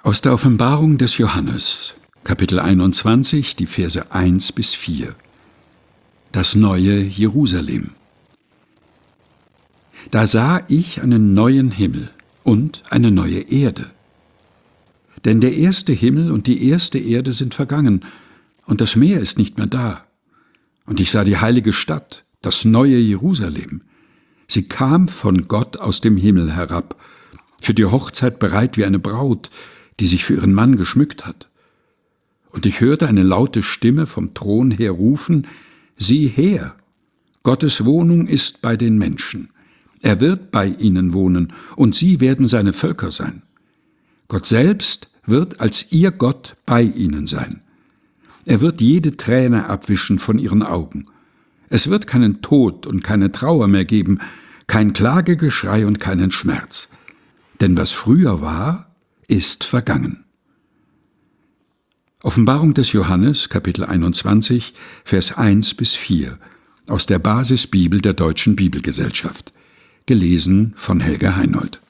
Aus der Offenbarung des Johannes, Kapitel 21, die Verse 1 bis 4. Das neue Jerusalem. Da sah ich einen neuen Himmel und eine neue Erde. Denn der erste Himmel und die erste Erde sind vergangen, und das Meer ist nicht mehr da. Und ich sah die heilige Stadt, das neue Jerusalem. Sie kam von Gott aus dem Himmel herab, für die Hochzeit bereit wie eine Braut, die sich für ihren Mann geschmückt hat. Und ich hörte eine laute Stimme vom Thron her rufen: Sieh her! Gottes Wohnung ist bei den Menschen. Er wird bei ihnen wohnen, und sie werden seine Völker sein. Gott selbst wird als ihr Gott bei ihnen sein. Er wird jede Träne abwischen von ihren Augen. Es wird keinen Tod und keine Trauer mehr geben, kein Klagegeschrei und keinen Schmerz. Denn was früher war, ist vergangen. Offenbarung des Johannes, Kapitel 21, Vers 1 bis 4, aus der Basisbibel der Deutschen Bibelgesellschaft. Gelesen von Helga Heinold.